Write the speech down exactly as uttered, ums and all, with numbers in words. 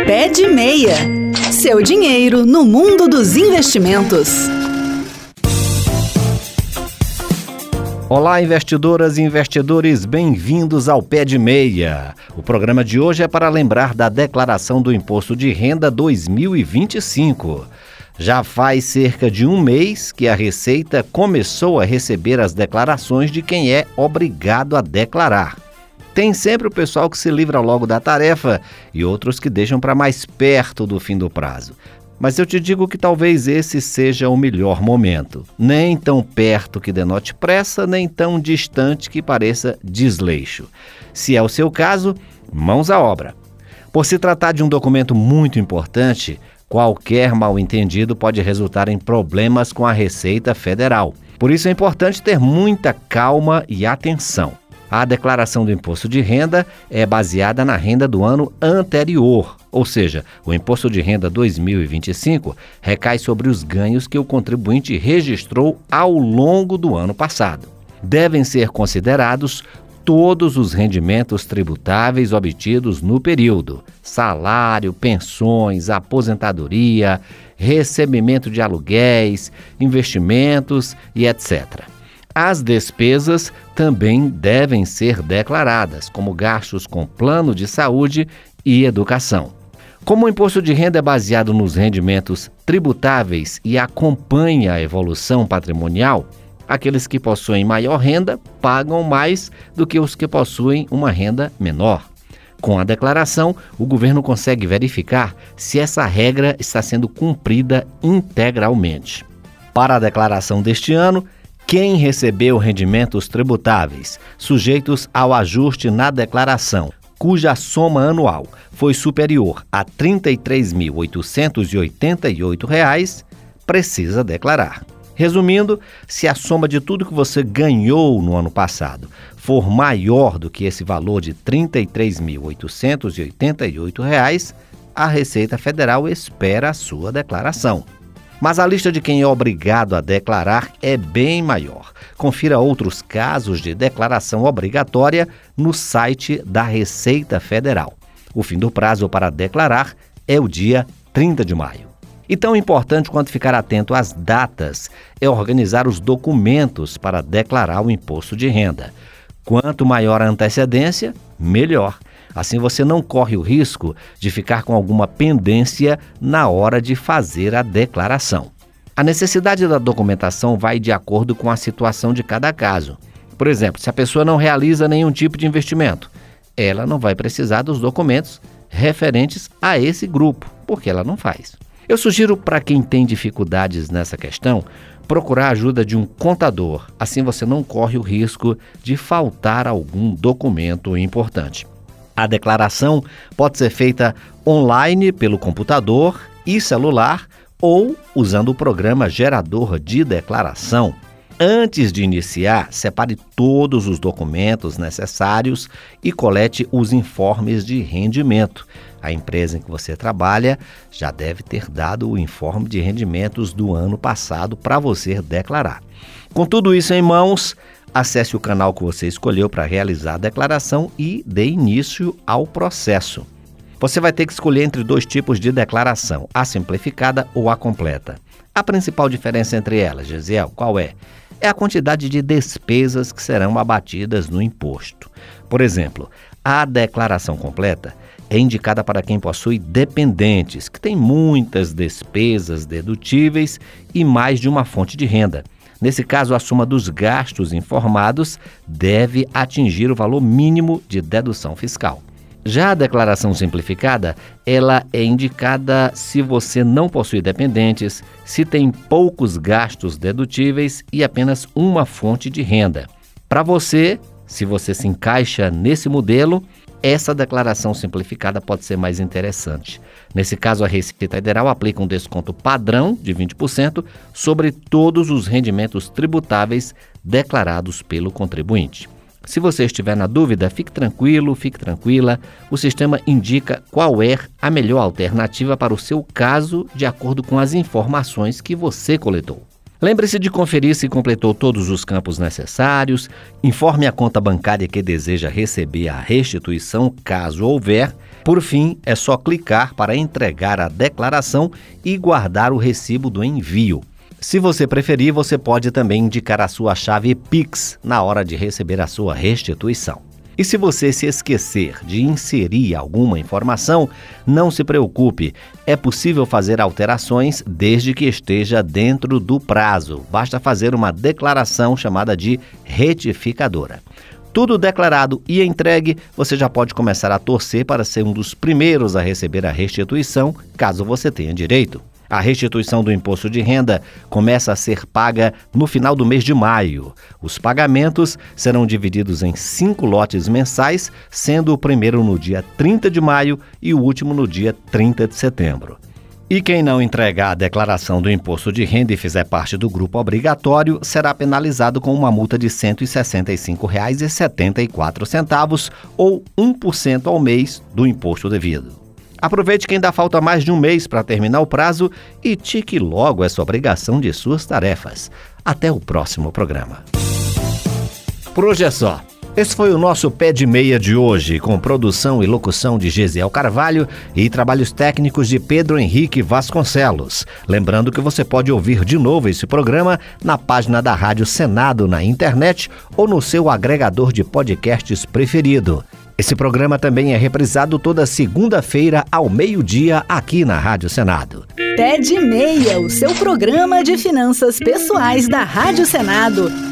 Pé de Meia. Seu dinheiro no mundo dos investimentos. Olá, investidoras e investidores, bem-vindos ao Pé de Meia. O programa de hoje é para lembrar da declaração do Imposto de Renda dois mil e vinte e cinco. Já faz cerca de um mês que a Receita começou a receber as declarações de quem é obrigado a declarar. Tem sempre o pessoal que se livra logo da tarefa e outros que deixam para mais perto do fim do prazo. Mas eu te digo que talvez esse seja o melhor momento. Nem tão perto que denote pressa, nem tão distante que pareça desleixo. Se é o seu caso, mãos à obra. Por se tratar de um documento muito importante, qualquer mal-entendido pode resultar em problemas com a Receita Federal. Por isso é importante ter muita calma e atenção. A declaração do imposto de renda é baseada na renda do ano anterior, ou seja, o imposto de renda dois mil e vinte e cinco recai sobre os ganhos que o contribuinte registrou ao longo do ano passado. Devem ser considerados todos os rendimentos tributáveis obtidos no período: salário, pensões, aposentadoria, recebimento de aluguéis, investimentos e etcétera. As despesas também devem ser declaradas, como gastos com plano de saúde e educação. Como o imposto de renda é baseado nos rendimentos tributáveis e acompanha a evolução patrimonial, aqueles que possuem maior renda pagam mais do que os que possuem uma renda menor. Com a declaração, o governo consegue verificar se essa regra está sendo cumprida integralmente. Para a declaração deste ano, quem recebeu rendimentos tributáveis sujeitos ao ajuste na declaração, cuja soma anual foi superior a trinta e três mil oitocentos e oitenta e oito reais, precisa declarar. Resumindo, se a soma de tudo que você ganhou no ano passado for maior do que esse valor de trinta e três mil oitocentos e oitenta e oito reais, a Receita Federal espera a sua declaração. Mas a lista de quem é obrigado a declarar é bem maior. Confira outros casos de declaração obrigatória no site da Receita Federal. O fim do prazo para declarar é o dia trinta de maio. E tão importante quanto ficar atento às datas é organizar os documentos para declarar o imposto de renda. Quanto maior a antecedência, melhor. Assim você não corre o risco de ficar com alguma pendência na hora de fazer a declaração. A necessidade da documentação vai de acordo com a situação de cada caso. Por exemplo, se a pessoa não realiza nenhum tipo de investimento, ela não vai precisar dos documentos referentes a esse grupo, porque ela não faz. Eu sugiro para quem tem dificuldades nessa questão, procurar a ajuda de um contador. Assim você não corre o risco de faltar algum documento importante. A declaração pode ser feita online pelo computador e celular ou usando o programa gerador de declaração. Antes de iniciar, separe todos os documentos necessários e colete os informes de rendimento. A empresa em que você trabalha já deve ter dado o informe de rendimentos do ano passado para você declarar. Com tudo isso em mãos, acesse o canal que você escolheu para realizar a declaração e dê início ao processo. Você vai ter que escolher entre dois tipos de declaração, a simplificada ou a completa. A principal diferença entre elas, Gesiel, qual é? É a quantidade de despesas que serão abatidas no imposto. Por exemplo, a declaração completa é indicada para quem possui dependentes, que tem muitas despesas dedutíveis e mais de uma fonte de renda. Nesse caso, a soma dos gastos informados deve atingir o valor mínimo de dedução fiscal. Já a declaração simplificada, ela é indicada se você não possui dependentes, se tem poucos gastos dedutíveis e apenas uma fonte de renda. Para você, se você se encaixa nesse modelo, essa declaração simplificada pode ser mais interessante. Nesse caso, a Receita Federal aplica um desconto padrão de vinte por cento sobre todos os rendimentos tributáveis declarados pelo contribuinte. Se você estiver na dúvida, fique tranquilo, fique tranquila. O sistema indica qual é a melhor alternativa para o seu caso, de acordo com as informações que você coletou. Lembre-se de conferir se completou todos os campos necessários, informe a conta bancária que deseja receber a restituição, caso houver, Por fim, é só clicar para entregar a declaração e guardar o recibo do envio. Se você preferir, você pode também indicar a sua chave Pix na hora de receber a sua restituição. E se você se esquecer de inserir alguma informação, não se preocupe, é possível fazer alterações desde que esteja dentro do prazo. Basta fazer uma declaração chamada de retificadora. Tudo declarado e entregue, você já pode começar a torcer para ser um dos primeiros a receber a restituição, caso você tenha direito. A restituição do imposto de renda começa a ser paga no final do mês de maio. Os pagamentos serão divididos em cinco lotes mensais, sendo o primeiro no dia trinta de maio e o último no dia trinta de setembro. E quem não entregar a declaração do imposto de renda e fizer parte do grupo obrigatório será penalizado com uma multa de cento e sessenta e cinco reais e setenta e quatro centavos ou um por cento ao mês do imposto devido. Aproveite que ainda falta mais de um mês para terminar o prazo e tique logo essa obrigação de suas tarefas. Até o próximo programa. Por hoje é só. Esse foi o nosso Pé de Meia de hoje, com produção e locução de Gesiel Carvalho e trabalhos técnicos de Pedro Henrique Vasconcelos. Lembrando que você pode ouvir de novo esse programa na página da Rádio Senado na internet ou no seu agregador de podcasts preferido. Esse programa também é reprisado toda segunda-feira ao meio-dia aqui na Rádio Senado. Pé de Meia, o seu programa de finanças pessoais da Rádio Senado.